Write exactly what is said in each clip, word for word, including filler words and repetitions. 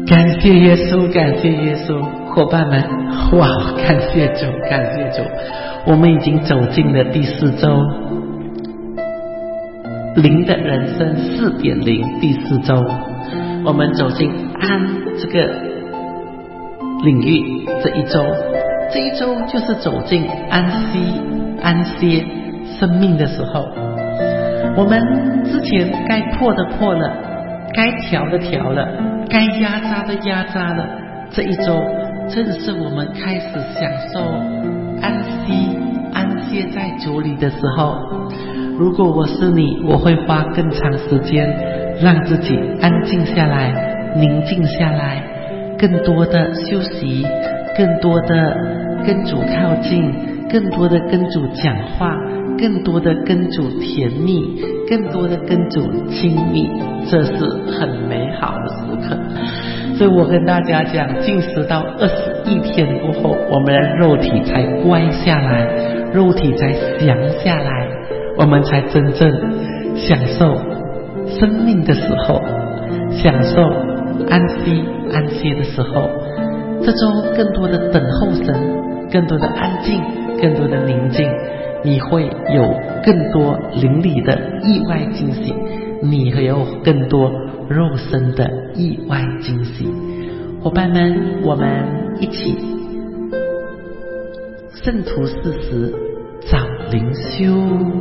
感谢耶稣，感谢耶稣，伙伴们，哇，感谢主，感谢主，我们已经走进了第四周，灵的人生 四点零 第四周，我们走进安这个领域这一周，这一周就是走进安息、安歇生命的时候。我们之前该破的破了，该调的调了，该压榨的压榨了，这一周正是我们开始享受安息、安歇在主里的时候。如果我是你，我会花更长时间让自己安静下来，宁静下来，更多的休息，更多的跟主靠近，更多的跟主讲话，更多的跟主甜蜜，更多的跟主亲密，这是很美好的时刻。所以我跟大家讲，进食到二十一天过后，我们的肉体才乖下来，肉体才降下来，我们才真正享受生命的时候，享受安息安歇的时候。这周更多的等候神，更多的安静，更多的宁静，你会有更多灵里的意外惊喜，你会有更多肉身的意外惊喜。伙伴们，我们一起圣徒四十找灵修。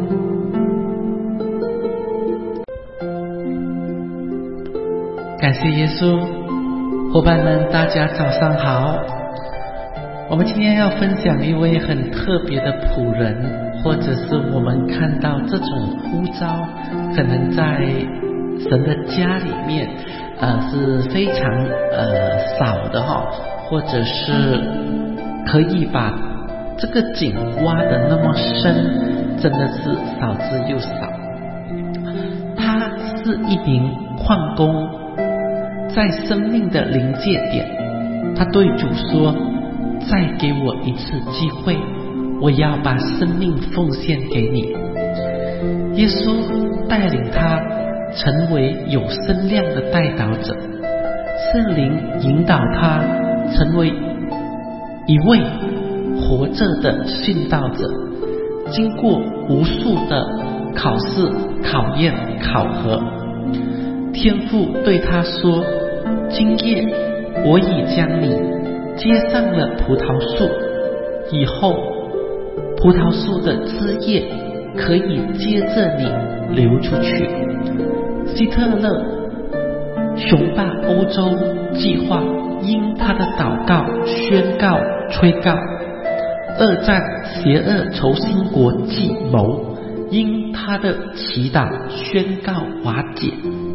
感谢耶稣，伙伴们，大家早上好。我们今天要分享一位很特别的仆人，或者是我们看到这种呼召可能在神的家里面呃是非常呃少的哈，或者是可以把这个井挖得那么深，真的是少之又少。他是一名矿工，在生命的临界点，他对主说，再给我一次机会，我要把生命奉献给你。耶稣带领他成为有声量的代祷者，圣灵引导他成为一位活着的殉道者。经过无数的考试、考验、考核，天父对他说，今夜我已将你接上了葡萄树，以后葡萄树的枝叶可以接着你流出去。希特勒雄霸欧洲计划因他的祷告宣告吹告，二战邪恶轴心国计谋因他的祈祷宣告瓦解，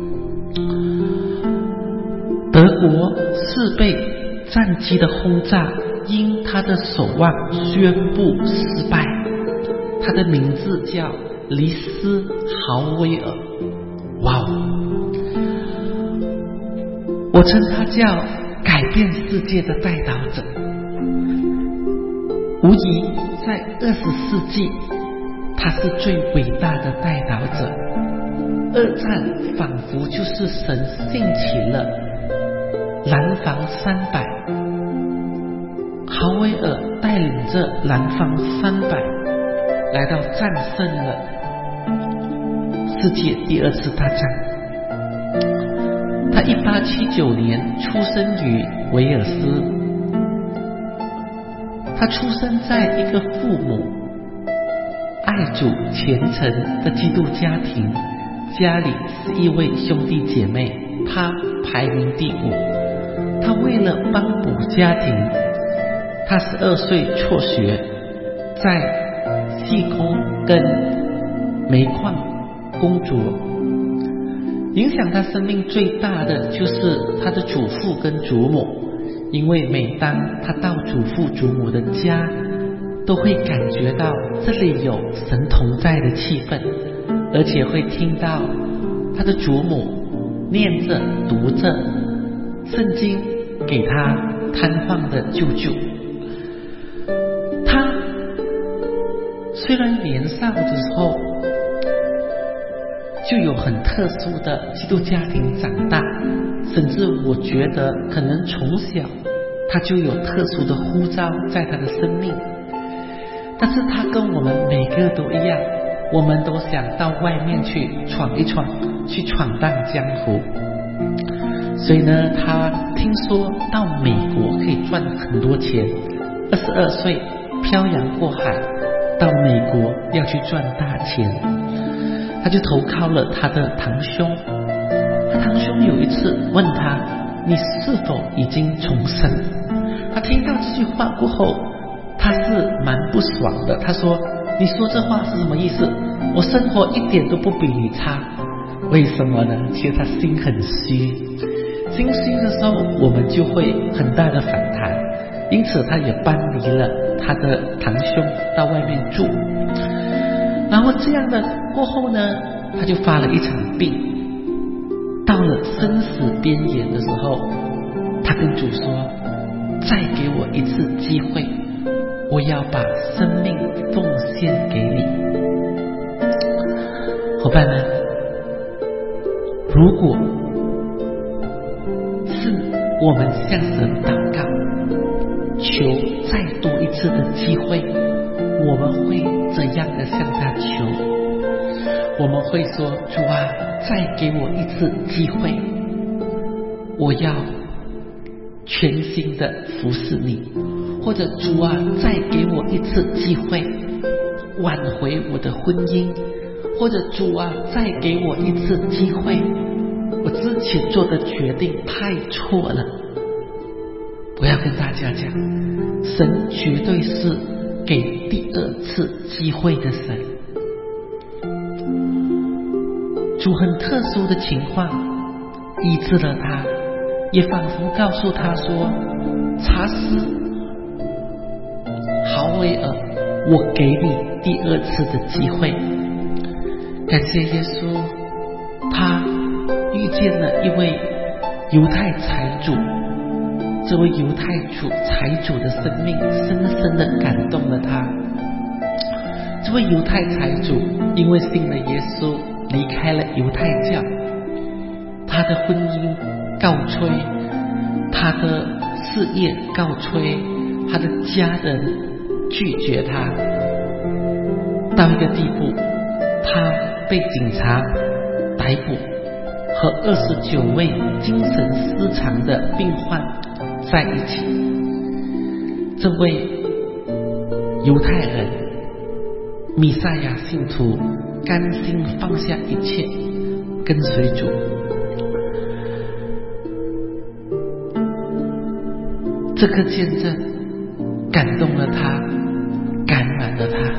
德国是被战机的轰炸因他的守望宣布失败。他的名字叫黎斯豪威尔。哇哦，我称他叫改变世界的代祷者。无疑在二十世纪，他是最伟大的代祷者。二战仿佛就是神兴起了蓝房三百，豪威尔带领着蓝房三百来到战胜了世界第二次大战。他一八七九年出生于威尔斯，他出生在一个父母爱主虔诚的基督家庭，家里是一位兄弟姐妹，他排名第五。他为了帮补家庭，他十二岁辍学，在细工跟煤矿工作。影响他生命最大的就是他的祖父跟祖母，因为每当他到祖父祖母的家，都会感觉到这里有神同在的气氛，而且会听到他的祖母念着读着圣经给他瘫痪的舅舅。他虽然年少的时候就有很特殊的基督家庭长大，甚至我觉得可能从小他就有特殊的呼召在他的生命。但是他跟我们每个都一样，我们都想到外面去闯一闯，去闯荡江湖。所以呢，他听说到美国可以赚很多钱，二十二岁漂洋过海到美国要去赚大钱，他就投靠了他的堂兄。他堂兄有一次问他，你是否已经重生？他听到这句话过后，他是蛮不爽的。他说，你说这话是什么意思？我生活一点都不比你差。为什么呢？其实他心很虚，心虚的时候我们就会很大的反弹，因此他也搬离了他的堂兄到外面住。然后这样的过后呢，他就发了一场病，到了生死边缘的时候，他跟主说，再给我一次机会，我要把生命奉献给你。伙伴们，如果是我们向神祷告，求再多一次的机会，我们会怎样的向他求？我们会说，主啊，再给我一次机会，我要全心的服侍你。或者主啊，再给我一次机会挽回我的婚姻。或者主啊，再给我一次机会，我之前做的决定太错了。我要跟大家讲，神绝对是给第二次机会的神。主很特殊的情况医治了他，也仿佛告诉他说，查斯豪维尔，我给你第二次的机会。感谢耶稣，他遇见了一位犹太财主，这位犹太主财主的生命深深的感动了他。这位犹太财主因为信了耶稣，离开了犹太教，他的婚姻告吹，他的事业告吹，他的家人拒绝他，到一个地步，他被警察逮捕，和二十九位精神失常的病患在一起。这位犹太人弥赛亚信徒甘心放下一切跟随主。这个见证感动了他，感染了他。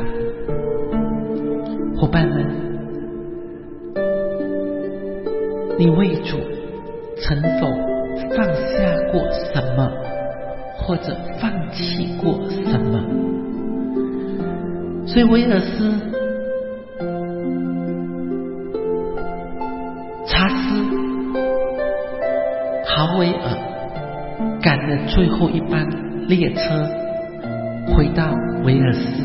伙伴们，你为主曾否放下过什么，或者放弃过什么？所以威尔斯、查斯、豪维尔赶了最后一班列车回到威尔斯，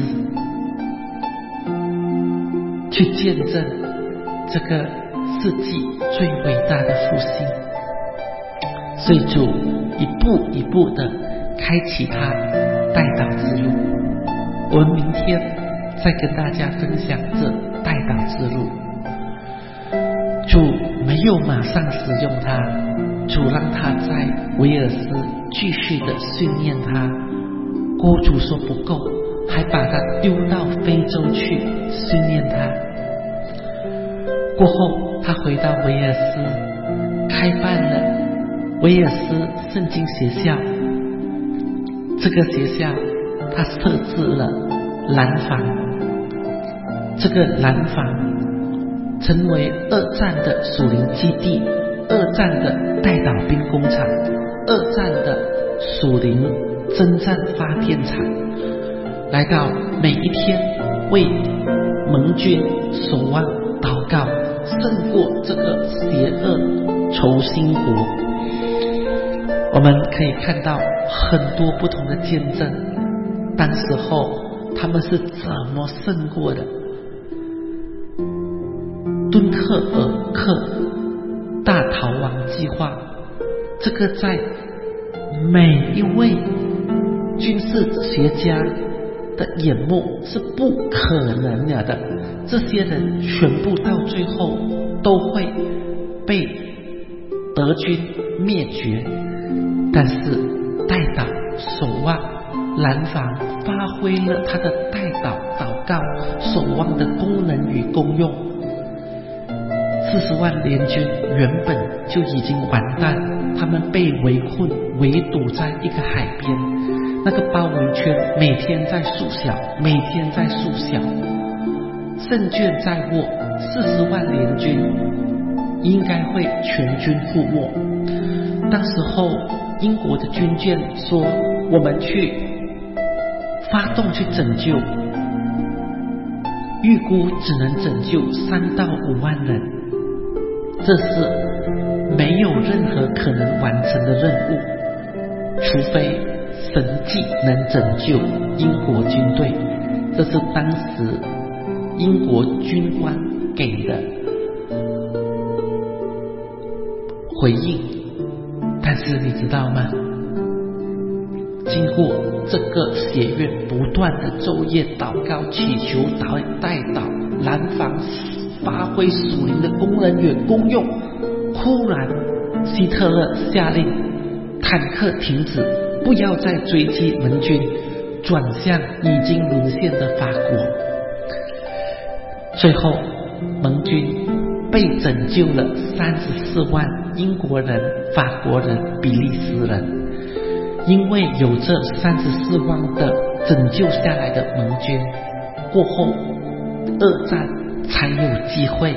去见证这个世纪最伟大的复兴。所以主一步一步的开启他代祷之路。我们明天再跟大家分享这代祷之路。主没有马上使用他，主让他在威尔斯继续的训练他。郭主说不够，还把他丢到非洲去训练他。过后他回到威尔斯，开办了威尔斯圣经学校。这个学校他设置了蓝房，这个蓝房成为二战的属灵基地，二战的代祷兵工厂，二战的属灵征战发电厂。来到每一天为盟军守望祷告，胜过这个邪恶仇心国。我们可以看到很多不同的见证，当时候他们是怎么胜过的。 敦刻尔克大逃亡计划，这个在每一位军事学家的眼目是不可能了的，这些人全部到最后都会被德军灭绝。但是代祷守望蓝房发挥了他的代祷祷告守望的功能与功用。四十万联军原本就已经完蛋，他们被围困围堵在一个海边，那个包围圈每天在缩小，每天在缩小，胜券在握，四十万联军应该会全军覆没。当时候英国的军舰说我们去发动去拯救，预估只能拯救三到五万人，这是没有任何可能完成的任务，除非神迹能拯救英国军队。这是当时英国军官给的回应。但是你知道吗？经过这个学院不断的昼夜祷告祈求代祷蓝房发挥属灵的功能与功用，忽然希特勒下令坦克停止，不要再追击盟军，转向已经沦陷的法国。最后盟军被拯救了三十四万英国人、法国人、比利时人。因为有这三十四万的拯救下来的盟军，过后二战才有机会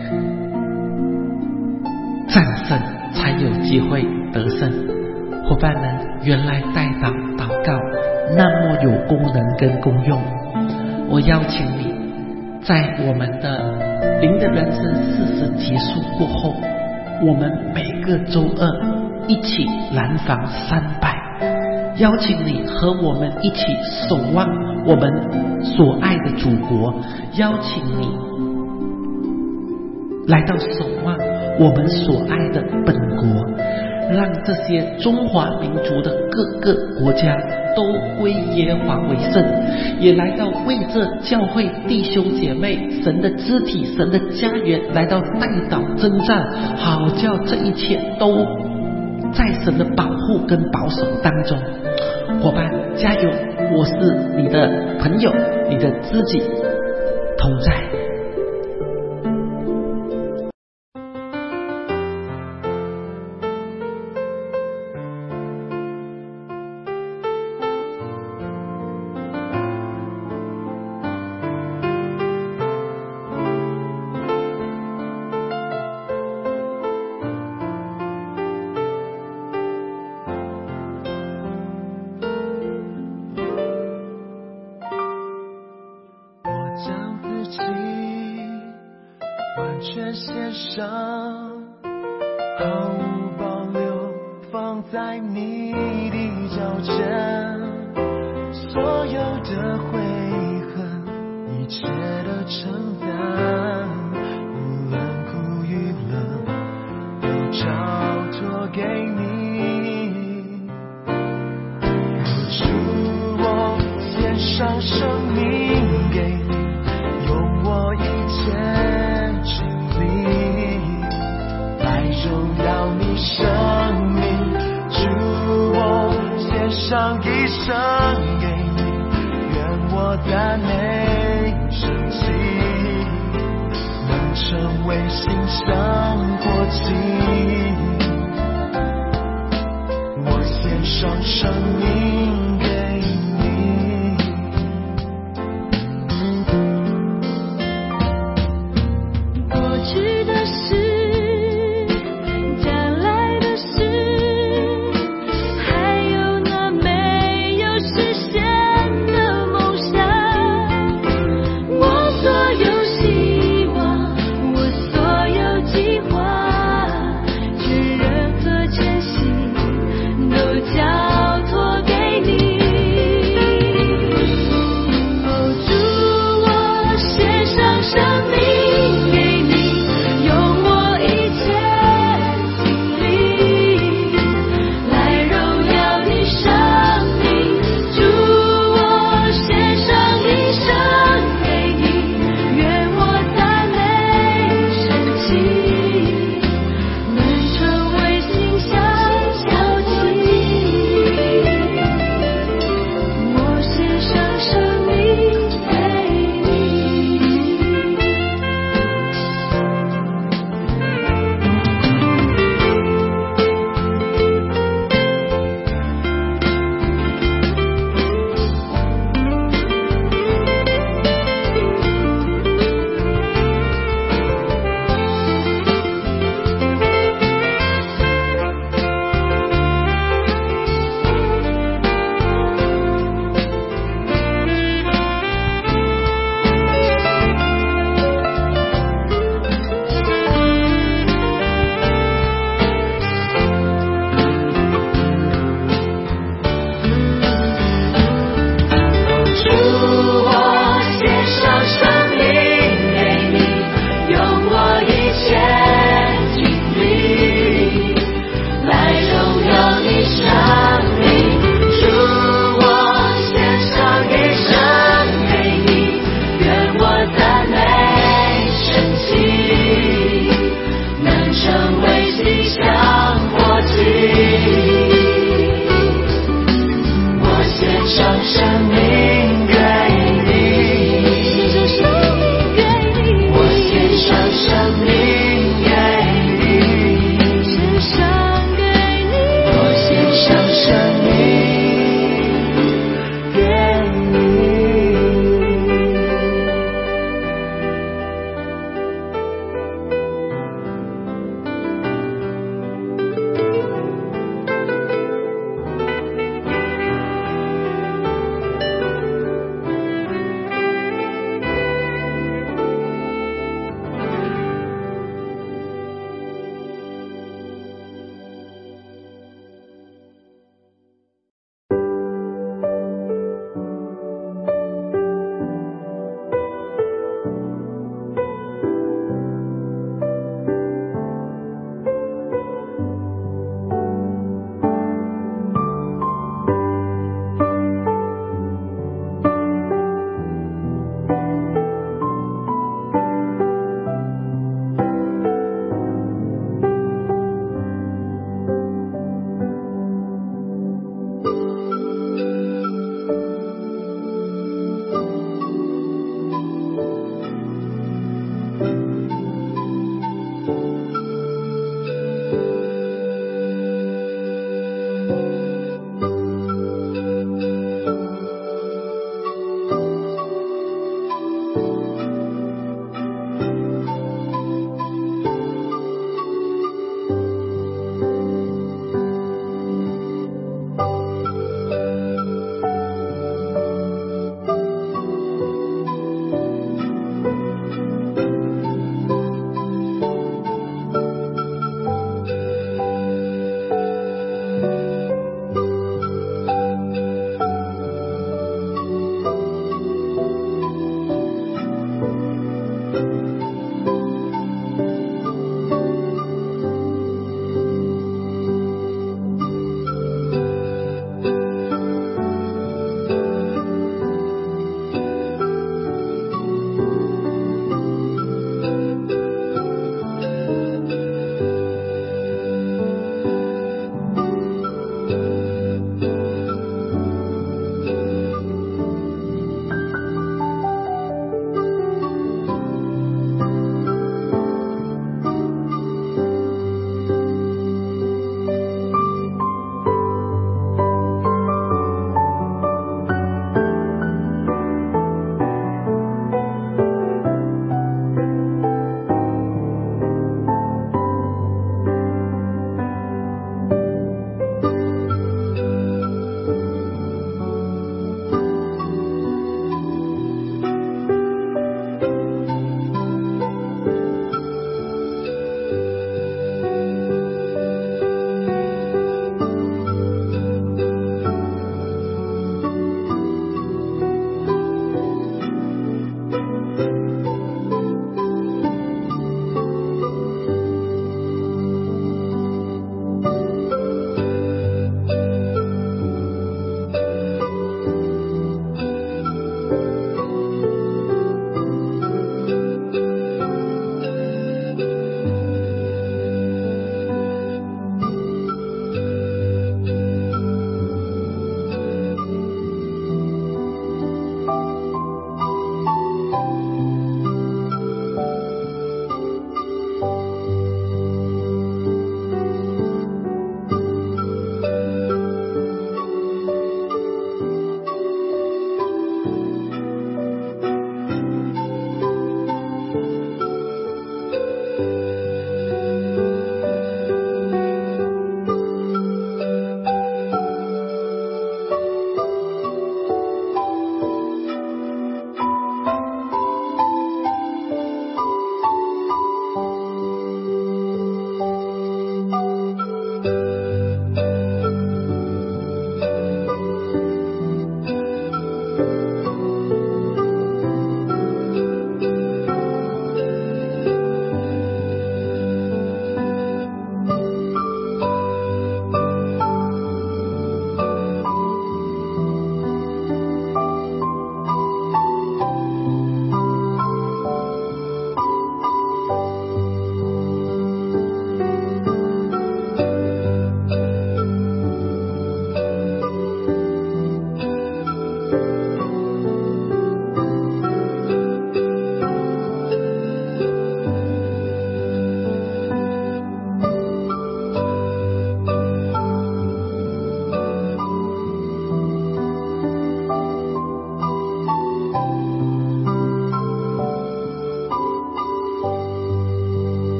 战胜，才有机会得胜。伙伴们，原来代祷祷告那么有功能跟功用。我邀请你在我们的灵的人生四十结束过后，我们每个周二一起蓝房三百，邀请你和我们一起守望我们所爱的祖国，邀请你来到守望我们所爱的本国，让这些中华民族的各个国家都归耶和华为圣，也来到为这教会弟兄姐妹神的肢体神的家园来到代祷征战，好叫这一切都在神的保护跟保守当中。伙伴加油，我是你的朋友，你的知己同在。 完全献上，毫无保留放在你的脚前，所有的悔恨，一切的承担，无论苦与乐，都交托给你。主，我献上生命给你，用我一切荣耀你生命，主，我献上一生给你，愿我的内生气，能成为馨香火气。我献上生命给你，过去的事交托给你。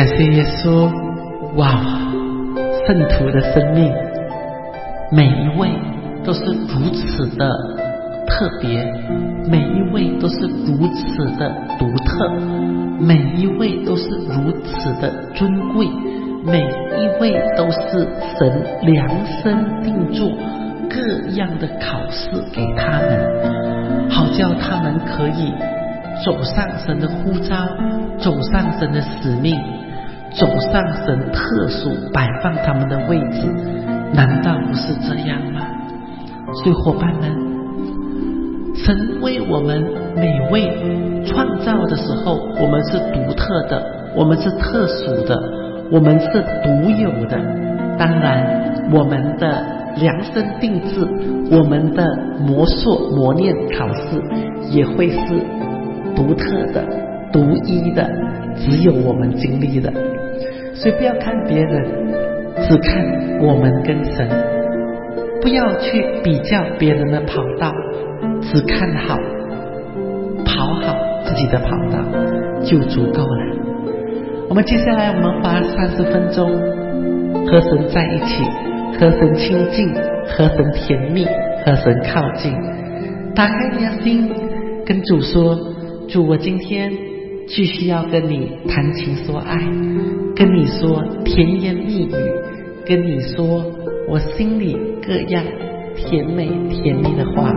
感谢耶稣！哇，圣徒的生命，每一位都是如此的特别，每一位都是如此的独特，每一位都是如此的尊贵，每一位都是神量身定做各样的考试给他们，好叫他们可以走上神的呼召，走上神的使命，走上神特殊摆放他们的位置，难道不是这样吗？所以伙伴们，神为我们每位创造的时候，我们是独特的，我们是特殊的，我们是独有的。当然我们的量身定制，我们的磨塑磨练考试也会是独特的独一的，只有我们经历的。所以不要看别人，只看我们跟神，不要去比较别人的跑道，只看好跑好自己的跑道就足够了。我们接下来我们花三十分钟和神在一起，和神亲近，和神甜蜜，和神靠近。打开你的心，跟主说，主，我今天继续要跟你谈情说爱，跟你说甜言蜜语，跟你说我心里各样甜美甜蜜的话。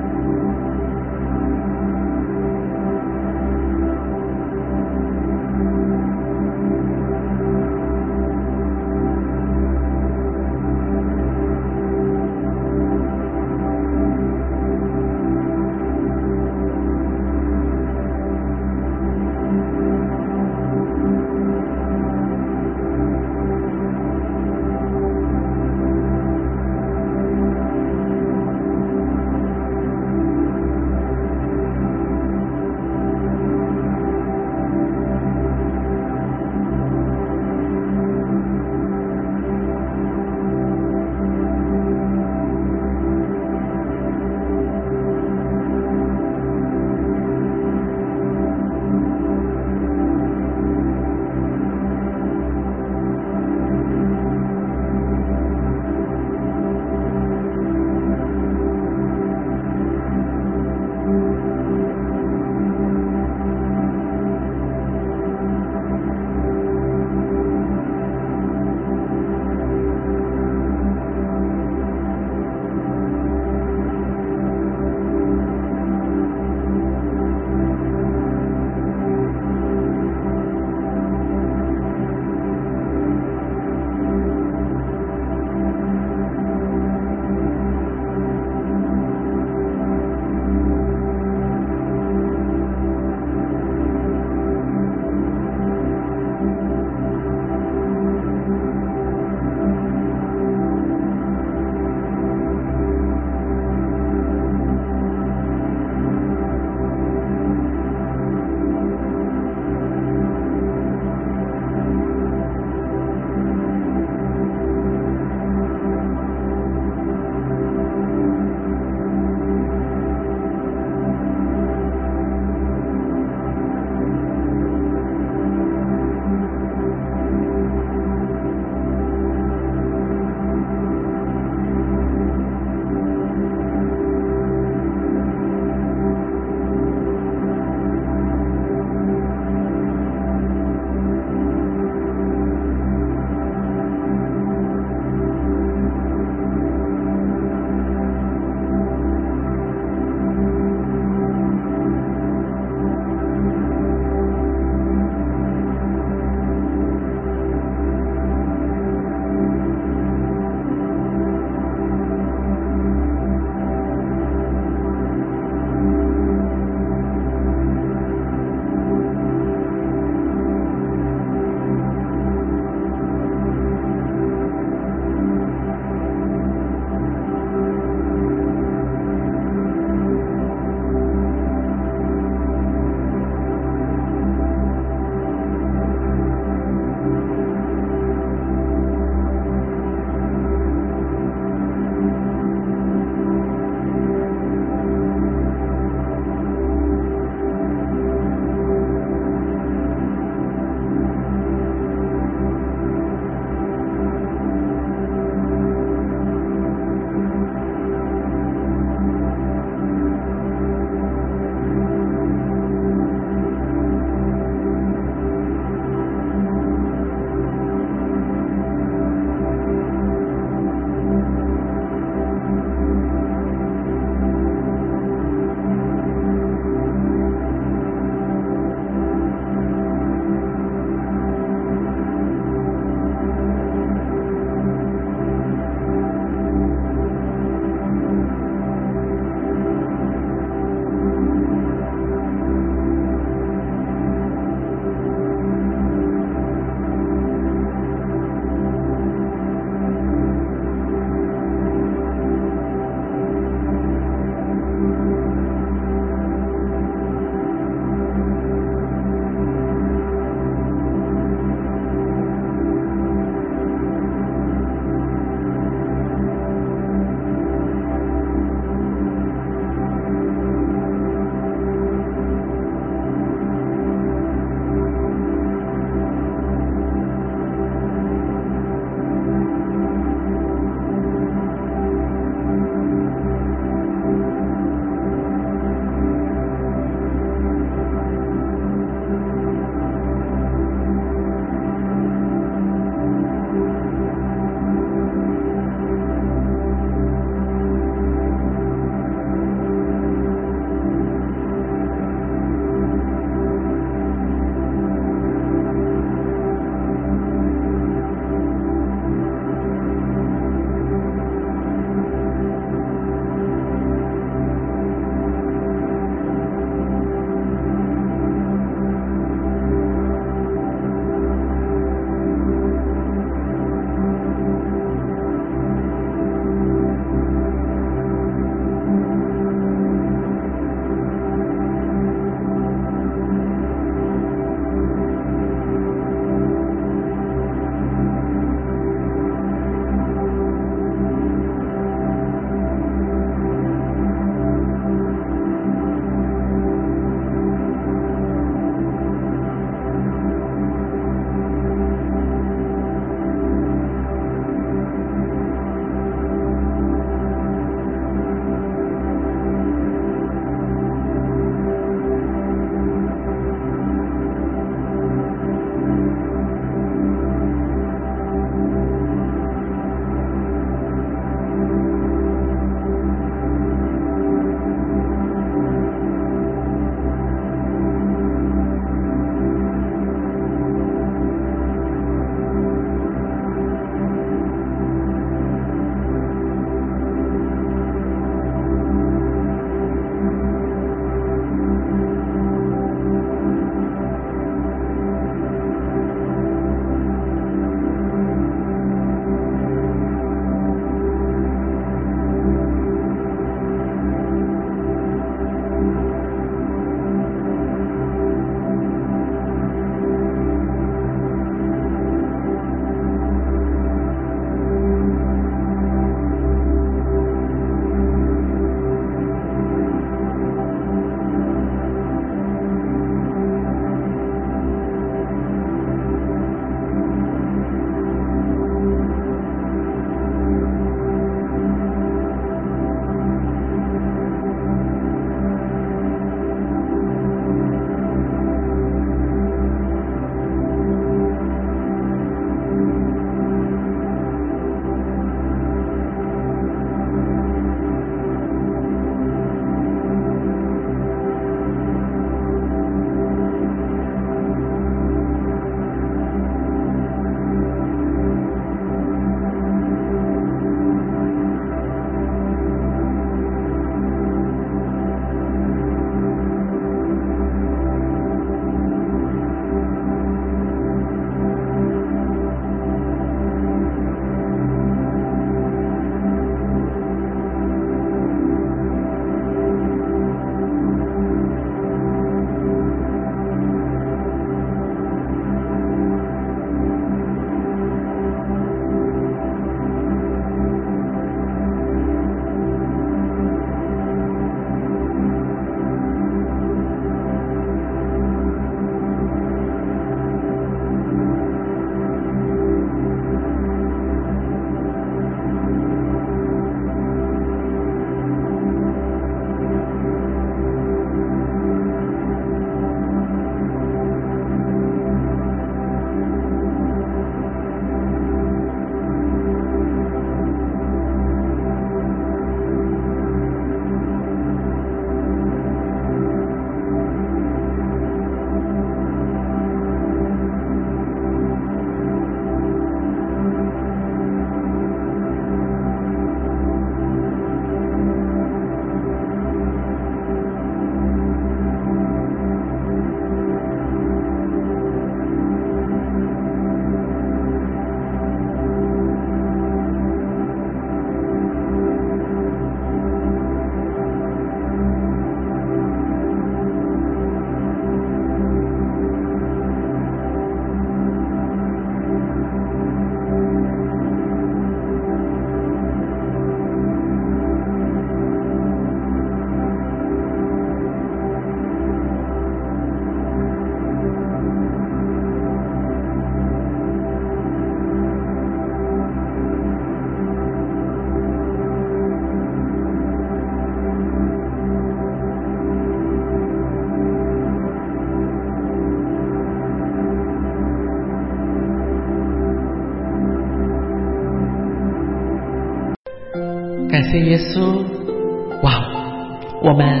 感谢耶稣！哇，我们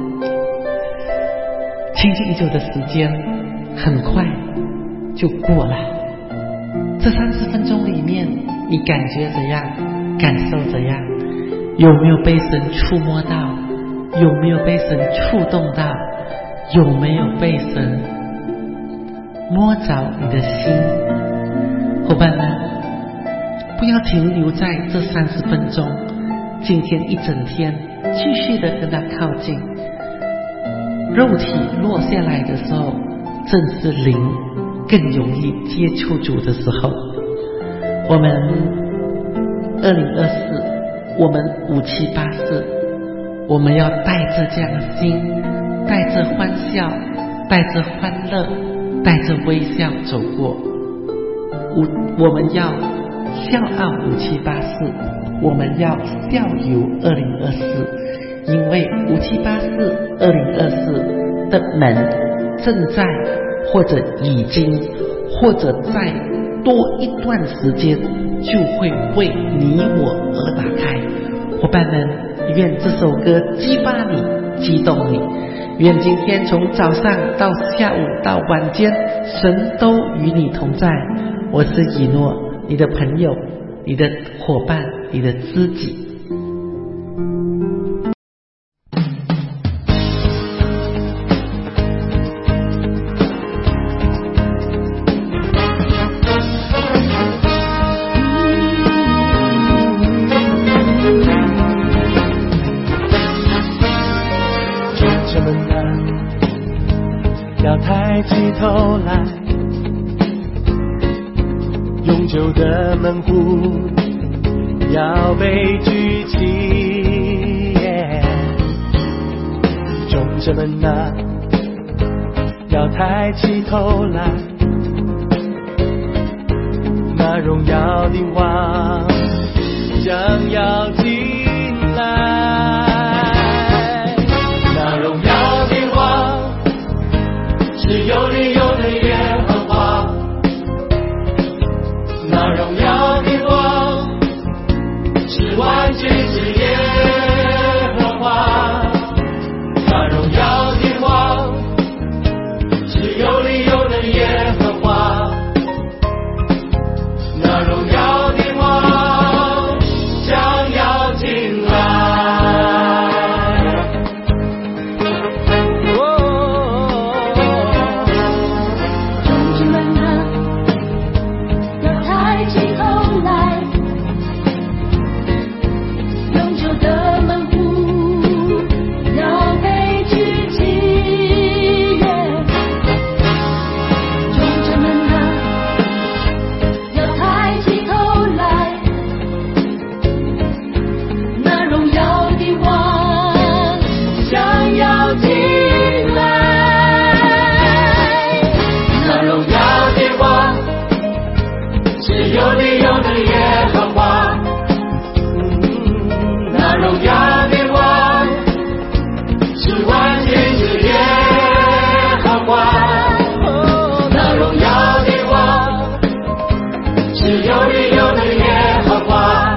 倾尽已久的时间很快就过了。这三十分钟里面，你感觉怎样？感受怎样？有没有被神触摸到？有没有被神触动到？有没有被神摸着你的心？伙伴们，不要停留在这三十分钟，今天一整天继续的跟他靠近。肉体落下来的时候，正是灵更容易接触主的时候。我们二零二四，我们五七八四，我们要带着这样的心，带着欢笑，带着欢乐，带着微笑走过。我们要笑傲五七八四，我们要笑游二零二四，因为五七八四二零二四的门正在，或者已经，或者再多一段时间就会为你我而打开。伙伴们，愿这首歌激发你，激动你，愿今天从早上到下午到晚间，神都与你同在。我是以诺，你的朋友，你的伙伴，你的知己。 同学们啊，要抬起头来，永久的门户要被举起，众生们啊，要抬起头来，那荣耀的王将要进来，那荣耀的王是有理由的耶和华，那荣耀的王是万军之耶和华，那荣耀的王是有理由的耶和华，那荣耀的王将要进来。 同志们啊，要抬起头来，永久的门户要被举起，同志们啊，要抬起头来，那荣耀的王将要进来， 那荣耀的王是有理由的耶和华，那荣耀的王是万军之耶和华，那荣耀的王是有理由的耶和华，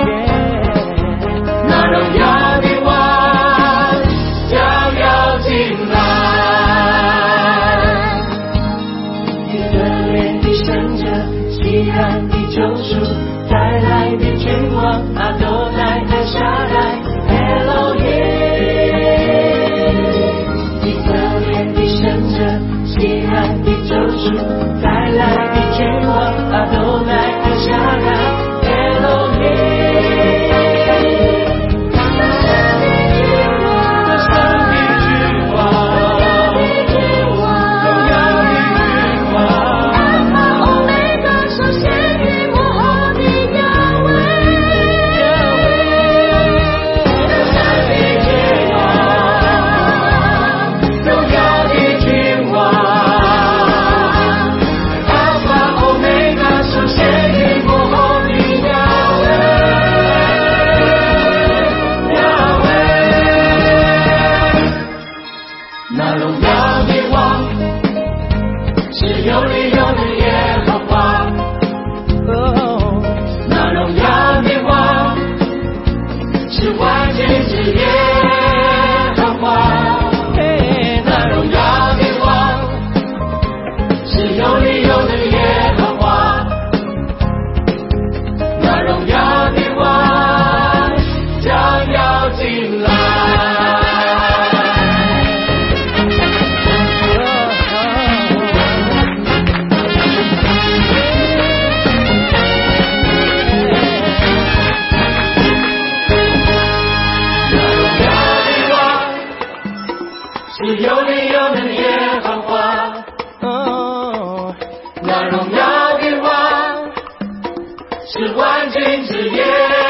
那荣耀的王将要进来。以色列的圣者，西安的救赎，再来的君王，阿多乃的下来 Elohim。 以色列的圣者，西安的救赎，再来的君王，阿多乃的下来 Elohim。 这上的君王，荣耀的君王， 阿法欧美的首先与幕后的亚威， 这上的君王，荣耀的君王，阿法欧美的首先与幕后的亚威，亚威，那荣耀的王是有理由的耶和华，那荣耀的王是万军之耶。